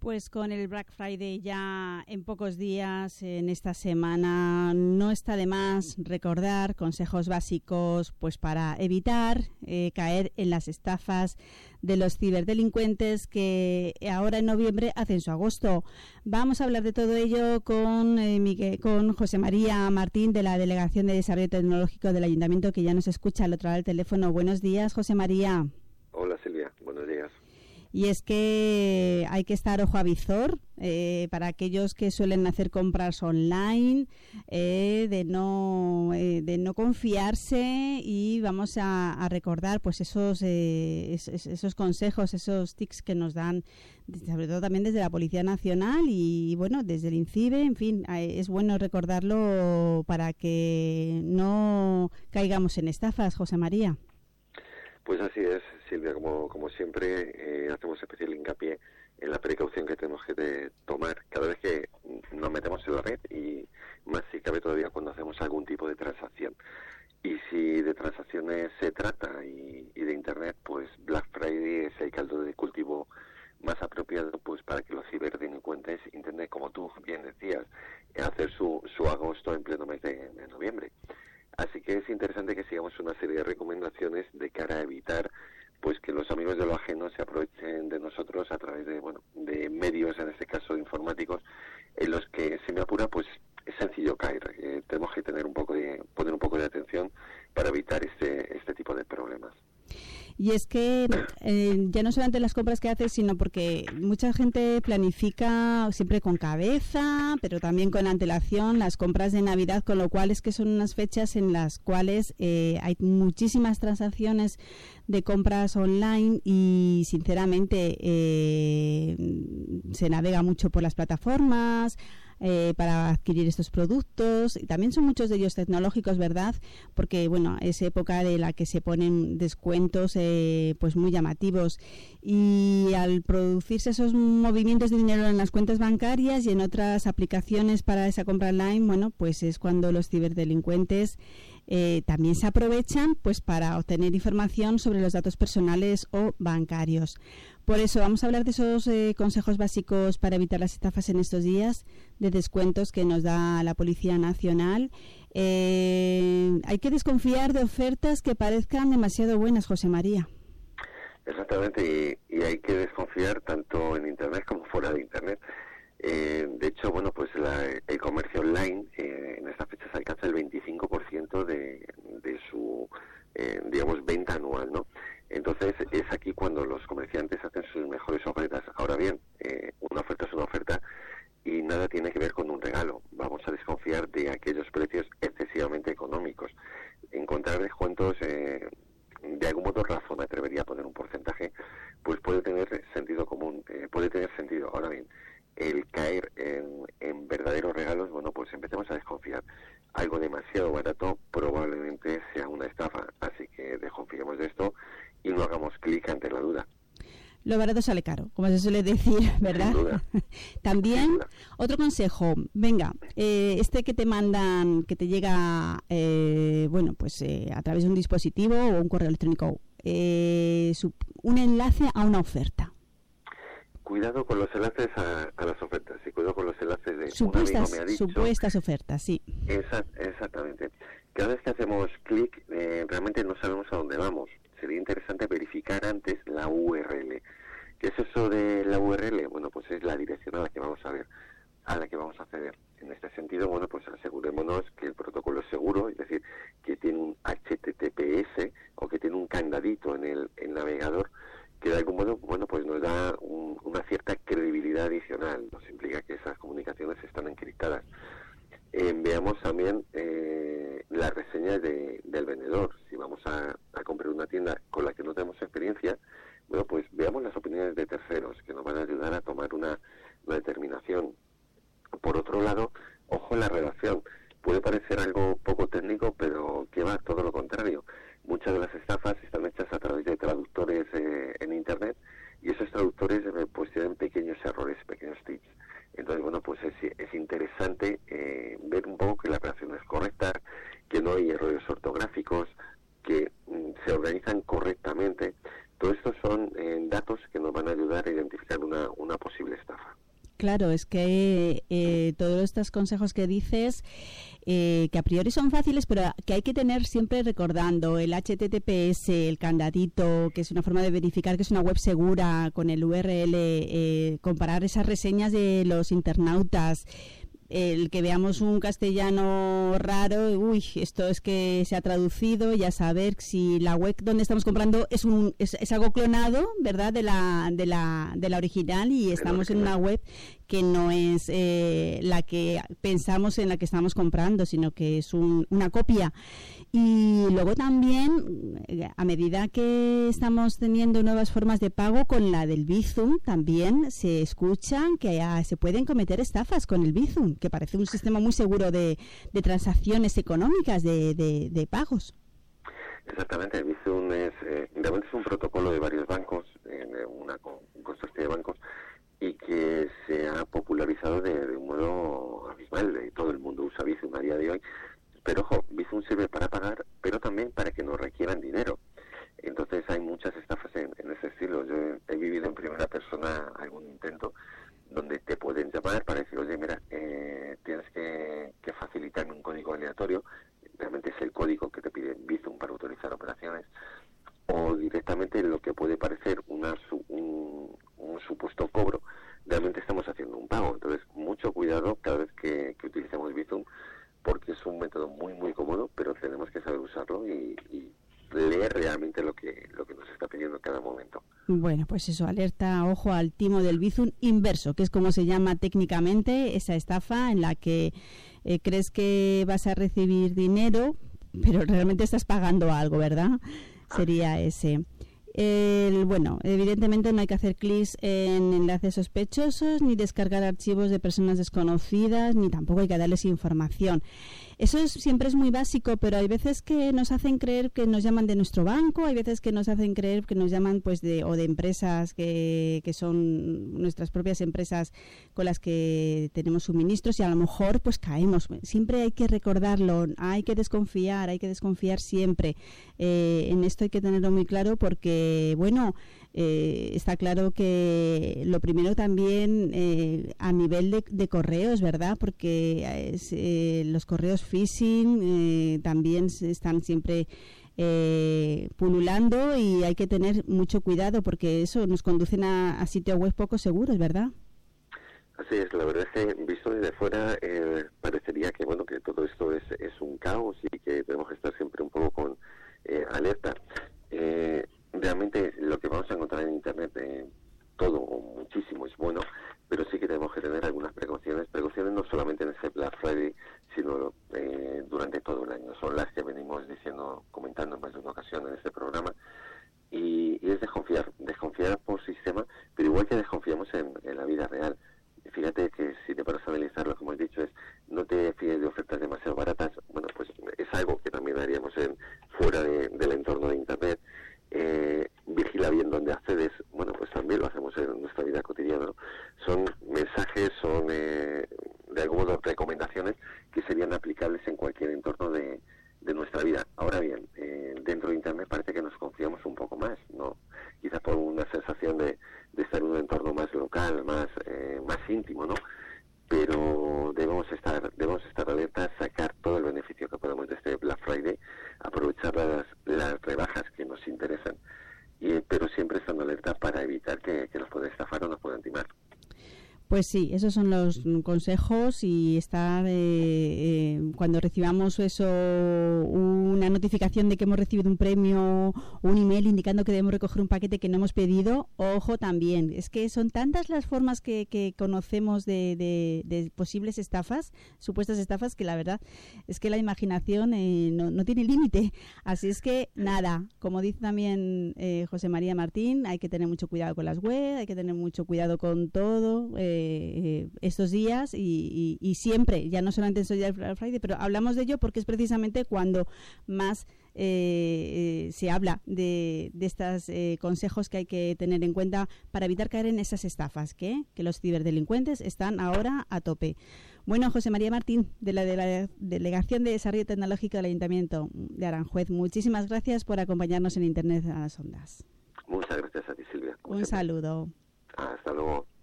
Pues con el Black Friday ya en pocos días, en esta semana, no está de más recordar consejos básicos pues para evitar caer en las estafas de los ciberdelincuentes que ahora en noviembre hacen su agosto. Vamos a hablar de todo ello con José María Martín, de la Delegación de Desarrollo Tecnológico del Ayuntamiento, que ya nos escucha al otro lado del teléfono. Buenos días, José María. Hola, Silvia. Buenos días. Y es que hay que estar ojo a visor para aquellos que suelen hacer compras online, de no confiarse, y vamos a recordar pues esos consejos, esos tips que nos dan, sobre todo también desde la Policía Nacional y bueno, desde el INCIBE. En fin, es bueno recordarlo para que no caigamos en estafas, José María. Pues así es, Silvia, como siempre hacemos especial hincapié en la precaución que tenemos que tomar cada vez que nos metemos en la red, y más si cabe todavía cuando hacemos algún tipo de transacción. Y si de transacciones se trata y de Internet, pues Black Friday es el caldo de cultivo más apropiado pues para que los ciberdelincuentes intenten, como tú bien decías, hacer su agosto en pleno mes de noviembre. Así que es interesante que sigamos una serie de recomendaciones de cara a evitar pues que los amigos de lo ajeno se aprovechen de nosotros a través de medios, en este caso informáticos, en los que, si me apura, pues es sencillo caer. Tenemos que poner un poco de atención para evitar este tipo de problemas. Y es que ya no solamente las compras que haces, sino porque mucha gente planifica siempre con cabeza, pero también con antelación las compras de Navidad, con lo cual es que son unas fechas en las cuales hay muchísimas transacciones de compras online y sinceramente se navega mucho por las plataformas para adquirir estos productos, y también son muchos de ellos tecnológicos, ¿verdad? Porque bueno, es época de la que se ponen descuentos pues muy llamativos, y al producirse esos movimientos de dinero en las cuentas bancarias y en otras aplicaciones para esa compra online, bueno, pues es cuando los ciberdelincuentes también se aprovechan pues para obtener información sobre los datos personales o bancarios. Por eso vamos a hablar de esos consejos básicos para evitar las estafas en estos días de descuentos que nos da la Policía Nacional. Hay que desconfiar de ofertas que parezcan demasiado buenas, José María. Exactamente, y hay que desconfiar tanto en Internet como fuera de Internet. De hecho, bueno, pues el comercio online en estas fechas alcanza el 25% de su, digamos, venta anual, ¿no? Entonces es aquí cuando los comerciantes hacen sus mejores ofertas. Ahora bien, una oferta es una oferta y nada tiene que ver con un regalo. Vamos a desconfiar de aquellos precios excesivamente económicos. Encontrar descuentos de algún modo razón, me atrevería a poner un porcentaje, pues puede tener sentido común, puede tener sentido. Ahora bien, el caer en verdaderos regalos, bueno, pues empecemos a desconfiar. Algo demasiado barato probablemente sea una estafa, así que desconfiemos de esto y no hagamos clic ante la duda. Lo barato sale caro, como se suele decir, ¿verdad? Sin duda. También, Sin duda. Otro consejo, venga, que te mandan, que te llega, bueno, pues a través de un dispositivo o un correo electrónico, un enlace a una oferta. Cuidado con los enlaces a las ofertas, y cuidado con los enlaces de supuestas, un amigo me ha dicho. Supuestas ofertas, sí. Exactamente. Cada vez que hacemos clic, realmente no sabemos a dónde vamos. Sería interesante verificar antes la URL. ¿Qué es eso de la URL? Bueno, pues es la dirección a la que vamos a acceder. En este sentido, bueno, pues asegurémonos que el protocolo es seguro, es decir, que tiene un HTTPS o que tiene un candadito en el navegador, que de algún modo, bueno, pues nos da una cierta credibilidad adicional. Nos implica que esas comunicaciones están encriptadas. Veamos también las reseñas del vendedor. Si vamos a comprar una tienda con la que no tenemos experiencia, bueno, pues veamos las opiniones de terceros que nos van a ayudar a tomar una determinación. Por otro lado, ojo en la redacción. Puede parecer algo poco técnico, pero que va todo lo contrario. Muchas de las estafas están hechas a través de traductores en Internet, y esos traductores pues tienen pequeños errores, pequeños tips. Entonces, bueno, pues es interesante ver un poco que la redacción es correcta, que no hay errores ortográficos, que se organizan correctamente. Todo esto son datos que nos van a ayudar a identificar una posible posible estafa. Claro, es que todos estos consejos que dices, que a priori son fáciles, pero que hay que tener siempre recordando el HTTPS, el candadito, que es una forma de verificar que es una web segura, con el URL, comparar esas reseñas de los internautas. El que veamos un castellano raro, esto es que se ha traducido, ya saber si la web donde estamos comprando es algo clonado, ¿verdad? de la original, y estamos en una web que no es la que pensamos en la que estamos comprando, sino que es una copia. Y luego también, a medida que estamos teniendo nuevas formas de pago con la del Bizum, también se escuchan que se pueden cometer estafas con el Bizum, que parece un sistema muy seguro de transacciones económicas, de pagos. Exactamente, el Bizum realmente es un protocolo de varios bancos, un consorcio de bancos, y que se ha popularizado de un modo abismal. Todo el mundo usa Bizum a día de hoy. Pero ojo, Bizum sirve para pagar, pero también para que nos requieran dinero. Entonces hay muchas estafas en ese estilo. Yo he vivido en primera persona algún intento donde te pueden llamar para decir, oye, mira, tienes que facilitarme un código aleatorio. Realmente es el código que te pide Bizum para autorizar operaciones. O directamente lo que puede parecer un supuesto cobro, realmente estamos haciendo un pago. Entonces, mucho cuidado cada vez que utilicemos Bizum, porque es un método muy muy cómodo, pero tenemos que saber usarlo y leer realmente lo que nos está pidiendo en cada momento. Bueno, pues eso, alerta, ojo al timo del Bizum inverso, que es como se llama técnicamente esa estafa en la que crees que vas a recibir dinero, pero realmente estás pagando algo, ¿verdad? Sería ese. Bueno, evidentemente no hay que hacer clics en enlaces sospechosos, ni descargar archivos de personas desconocidas, ni tampoco hay que darles información. Eso siempre es muy básico, pero hay veces que nos hacen creer que nos llaman de nuestro banco, hay veces que nos hacen creer que nos llaman pues de empresas que son nuestras propias empresas con las que tenemos suministros, y a lo mejor pues caemos. Siempre hay que recordarlo, hay que desconfiar siempre. En esto hay que tenerlo muy claro porque, bueno, está claro que lo primero también a nivel de correos, ¿verdad? Porque los correos phishing también están siempre pululando, y hay que tener mucho cuidado porque eso nos conducen a sitios web poco seguros, ¿verdad? Así es, la verdad es que visto desde fuera parecería que bueno, que todo esto es un caos y que tenemos que estar siempre un poco con alerta. Realmente lo que vamos a encontrar en Internet, todo o muchísimo es bueno, pero sí que tenemos que tener algunas precauciones no solamente en ese Black Friday, sino durante todo el año. Son las que venimos comentando en más de una ocasión en este programa, y es desconfiar por sistema, pero igual que desconfiamos en la vida real. Fíjate que si te paras a analizar, lo que hemos dicho es, no te fíes de ofertas demasiado baratas. Bueno, pues es algo que también haríamos fuera del entorno de Internet. Vigila bien dónde accedes. Bueno, pues también lo hacemos en nuestra vida cotidiana, ¿no? Son mensajes, son de algún modo recomendaciones que serían aplicables en cualquier entorno de nuestra vida. Ahora bien, dentro de Internet parece que nos confiamos un poco más, ¿no? Quizás por una sensación de estar en un entorno más local, más íntimo, ¿no? Pero debemos estar alertas, sacar todo el beneficio que podamos de este Black Friday, aprovechar las rebajas que nos interesan, pero siempre estando alerta para evitar que nos puedan estafar o nos puedan timar. Pues sí, esos son los consejos, y estar cuando recibamos una notificación de que hemos recibido un premio, un email indicando que debemos recoger un paquete que no hemos pedido, ojo también. Es que son tantas las formas que conocemos de posibles estafas, supuestas estafas, que la verdad es que la imaginación no tiene límite. Así es que nada, como dice también José María Martín, hay que tener mucho cuidado con las web, hay que tener mucho cuidado con todo estos días y siempre, ya no solamente en estos días del Friday, pero hablamos de ello porque es precisamente cuando más se habla de estos consejos que hay que tener en cuenta para evitar caer en esas estafas que los ciberdelincuentes están ahora a tope. Bueno, José María Martín, de la Delegación de Desarrollo Tecnológico del Ayuntamiento de Aranjuez, muchísimas gracias por acompañarnos en Internet a las Ondas. Muchas gracias a ti, Silvia. Un saludo. Hasta luego.